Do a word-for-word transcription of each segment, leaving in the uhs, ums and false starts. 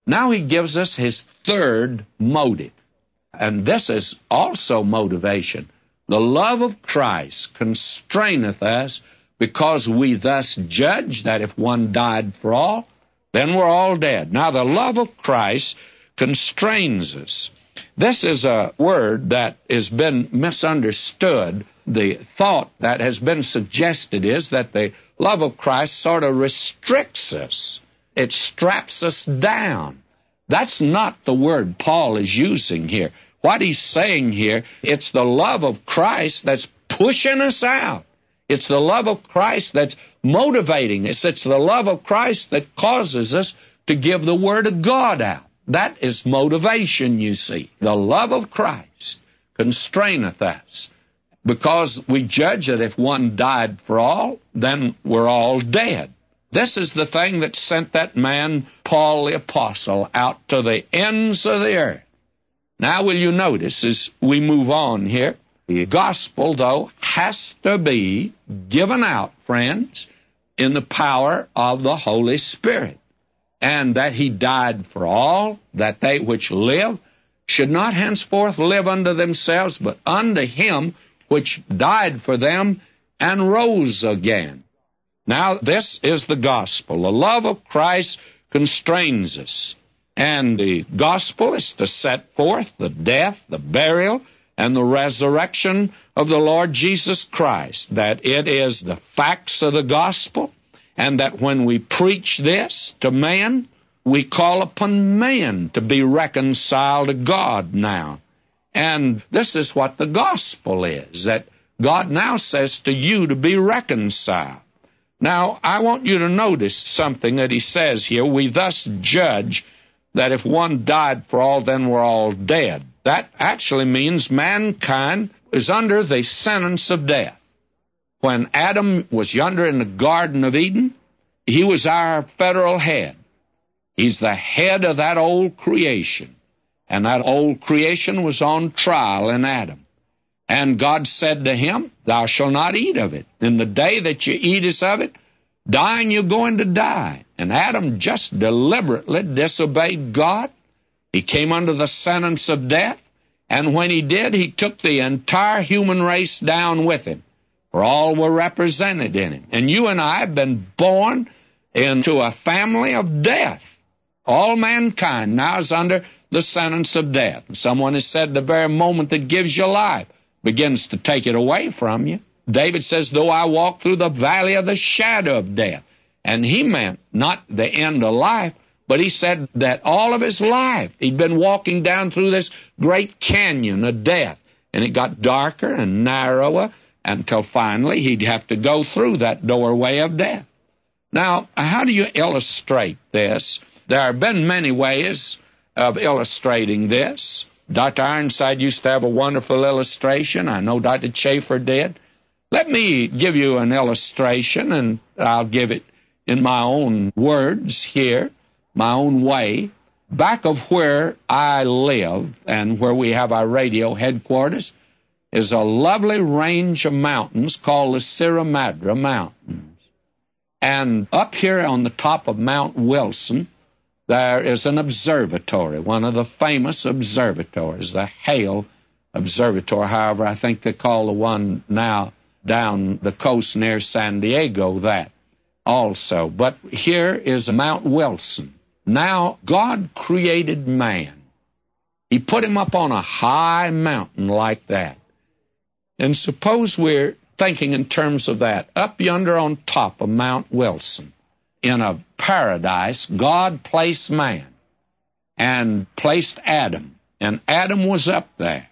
Now he gives us his third motive. And this is also motivation. The love of Christ constraineth us, because we thus judge that if one died for all, then we're all dead. Now, the love of Christ constrains us. This is a word that has been misunderstood. The thought that has been suggested is that the love of Christ sort of restricts us. It straps us down. That's not the word Paul is using here. What he's saying here, it's the love of Christ that's pushing us out. It's the love of Christ that's motivating us. It's the love of Christ that causes us to give the Word of God out. That is motivation, you see. The love of Christ constraineth us, because we judge that if one died for all, then we're all dead. This is the thing that sent that man, Paul the Apostle, out to the ends of the earth. Now, will you notice as we move on here, the gospel, though, has to be given out, friends, in the power of the Holy Spirit, and that he died for all, that they which live should not henceforth live unto themselves, but unto him which died for them and rose again. Now, this is the gospel. The love of Christ constrains us, and the gospel is to set forth the death, the burial, and the resurrection of the Lord Jesus Christ, that it is the facts of the gospel, and that when we preach this to man, we call upon man to be reconciled to God now. And this is what the gospel is, that God now says to you to be reconciled. Now, I want you to notice something that he says here. We thus judge that if one died for all, then we're all dead. That actually means mankind is under the sentence of death. When Adam was yonder in the Garden of Eden, he was our federal head. He's the head of that old creation. And that old creation was on trial in Adam. And God said to him, thou shalt not eat of it. In the day that you eatest of it, dying you're going to die. And Adam just deliberately disobeyed God. He came under the sentence of death, and when he did, he took the entire human race down with him, for all were represented in him. And you and I have been born into a family of death. All mankind now is under the sentence of death. Someone has said the very moment that gives you life begins to take it away from you. David says, though I walk through the valley of the shadow of death. And he meant not the end of life, but he said that all of his life he'd been walking down through this great canyon of death. And it got darker and narrower until finally he'd have to go through that doorway of death. Now, how do you illustrate this? There have been many ways of illustrating this. Doctor Ironside used to have a wonderful illustration. I know Doctor Chafer did. Let me give you an illustration, and I'll give it in my own words here, my own way. Back of where I live and where we have our radio headquarters is a lovely range of mountains called the Sierra Madre Mountains. And up here on the top of Mount Wilson, there is an observatory, one of the famous observatories, the Hale Observatory. However, I think they call the one now down the coast near San Diego that also. But here is Mount Wilson. Now, God created man. He put him up on a high mountain like that. And suppose we're thinking in terms of that. Up yonder on top of Mount Wilson, in a paradise, God placed man and placed Adam. And Adam was up there.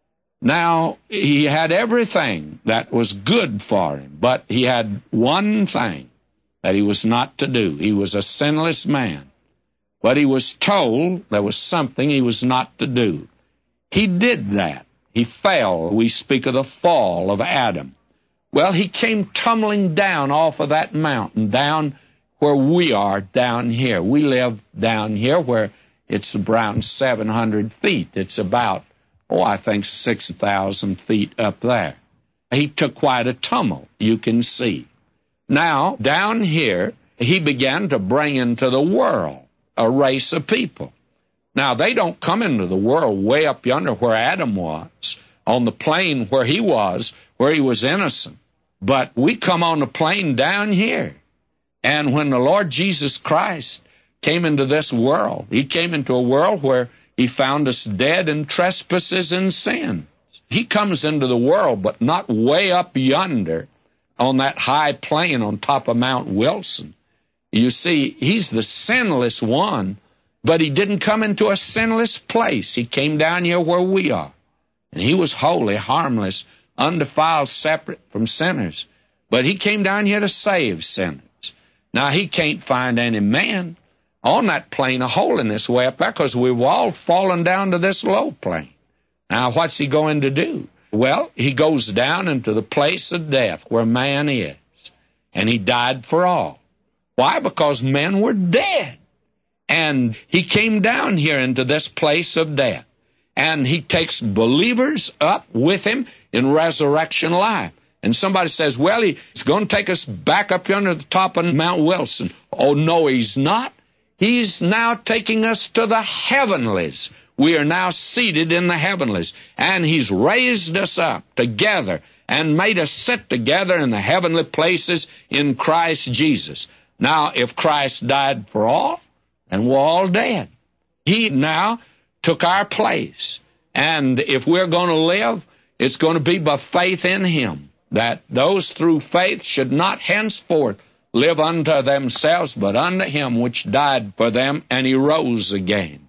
Now, he had everything that was good for him, but he had one thing that he was not to do. He was a sinless man. But he was told there was something he was not to do. He did that. He fell. We speak of the fall of Adam. Well, he came tumbling down off of that mountain, down where we are down here. We live down here where it's around seven hundred feet. It's about, oh, I think six thousand feet up there. He took quite a tumble, you can see. Now, down here, he began to bring into the world a race of people. Now, they don't come into the world way up yonder where Adam was, on the plain where he was, where he was innocent. But we come on the plain down here. And when the Lord Jesus Christ came into this world, he came into a world where he found us dead in trespasses and sins. He comes into the world, but not way up yonder on that high plain on top of Mount Wilson. You see, he's the sinless one, but he didn't come into a sinless place. He came down here where we are. And he was holy, harmless, undefiled, separate from sinners. But he came down here to save sinners. Now, he can't find any man on that plane of holiness way up there because we've all fallen down to this low plane. Now, what's he going to do? Well, he goes down into the place of death where man is. And he died for all. Why? Because men were dead. And he came down here into this place of death. And he takes believers up with him in resurrection life. And somebody says, well, he's going to take us back up here to the top of Mount Wilson. Oh, no, he's not. He's now taking us to the heavenlies. We are now seated in the heavenlies. And he's raised us up together and made us sit together in the heavenly places in Christ Jesus. Now, if Christ died for all, and we're all dead. He now took our place. And if we're going to live, it's going to be by faith in him, that those through faith should not henceforth live unto themselves, but unto him which died for them, and he rose again.